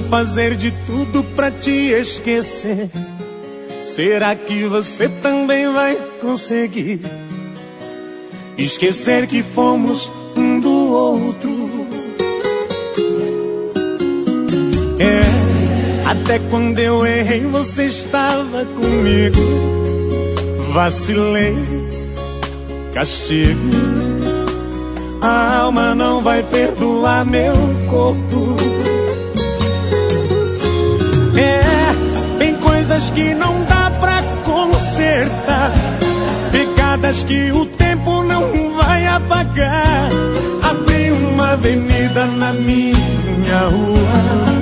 fazer de tudo pra te esquecer. Será que você também vai conseguir esquecer que fomos um do outro? Até quando eu errei você estava comigo. Vacilei, castigo. A alma não vai perdoar meu corpo. Tem coisas que não dá pra consertar, pegadas que o tempo não vai apagar. Abri uma avenida na minha rua.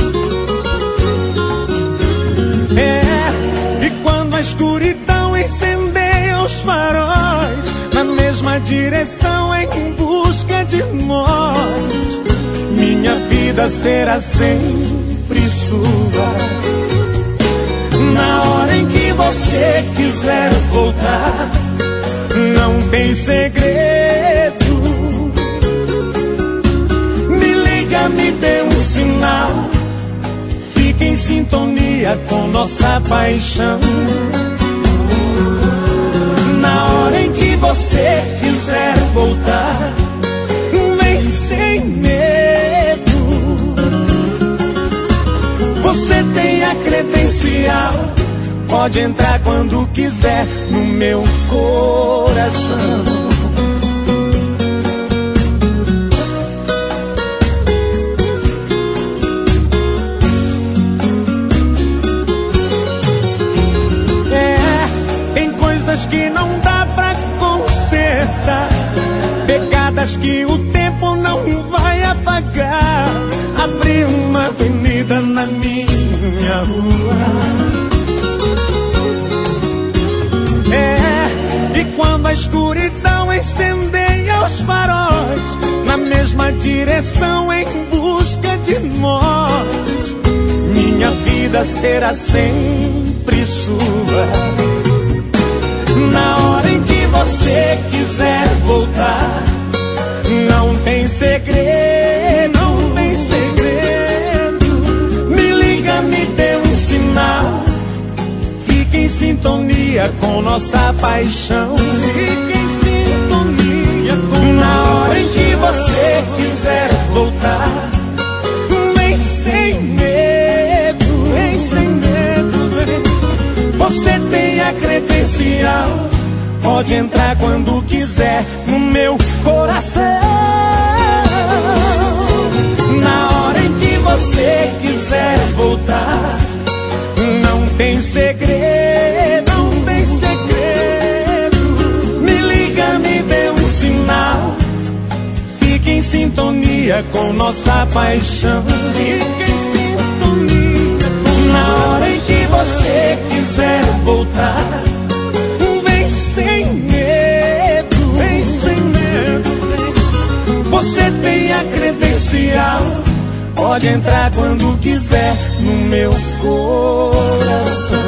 E quando a escuridão incendeia os faróis, na mesma direção em busca de nós, minha vida será sempre sua. Na hora em que você quiser voltar, não tem segredo. Me liga, me dê um sinal, fique em sintonia com nossa paixão. Na hora em que você quiser voltar, vem sem medo. Você tem a credencial, pode entrar quando quiser no meu coração. Que não dá pra consertar, pegadas que o tempo não vai apagar. Abri uma avenida na minha rua. E quando a escuridão incendeia os faróis, na mesma direção em busca de nós, minha vida será sempre sua. Na hora em que você quiser voltar, não tem segredo, não tem segredo. Me liga, me dê um sinal, fique em sintonia com nossa paixão. Fique em sintonia com na hora em que você quiser voltar, vem sem medo, vem sem medo, vem. Você tem a credencial, pode entrar quando quiser no meu coração. Na hora em que você quiser voltar, não tem segredo, não tem segredo. Me liga, me dê um sinal, fique em sintonia com nossa paixão. Fique em sintonia com na hora em que você quiser voltar, vem sem medo, vem sem medo. Você tem a credencial, pode entrar quando quiser no meu coração.